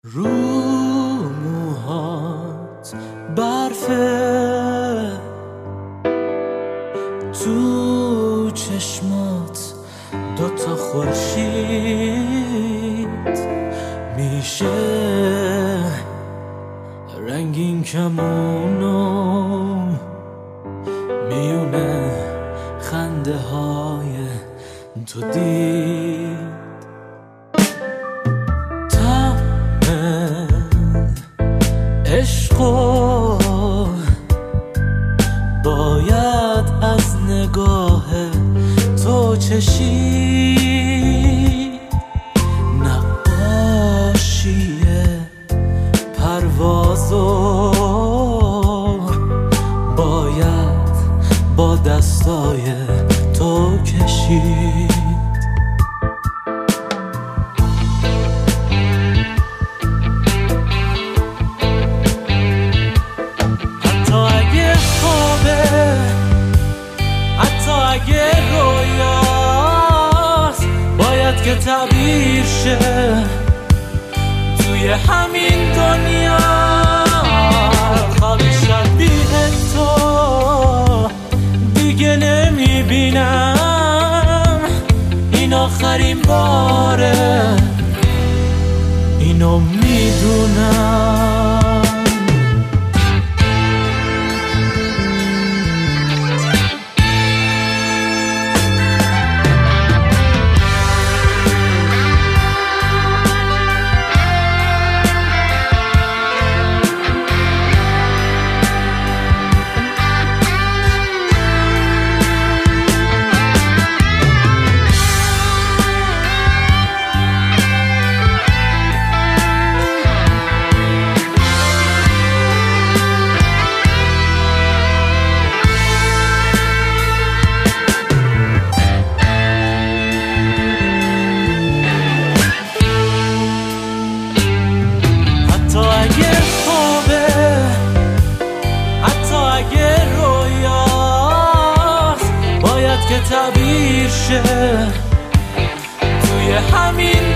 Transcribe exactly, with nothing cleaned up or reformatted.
رو موهات برفه، تو چشمات دوتا خورشید میشه رنگین کمونو میونه خنده های تو دید. عشقو باید از نگاه تو چشید، نقاشی پروازو باید با دستای تو کشید. اگه رویاست باید که تعبیر شه توی همین دنیا. خوابی شبیه تو دیگه نمیبینم، این آخرین باره، اینو میدونم. که تعبیر شه توی همین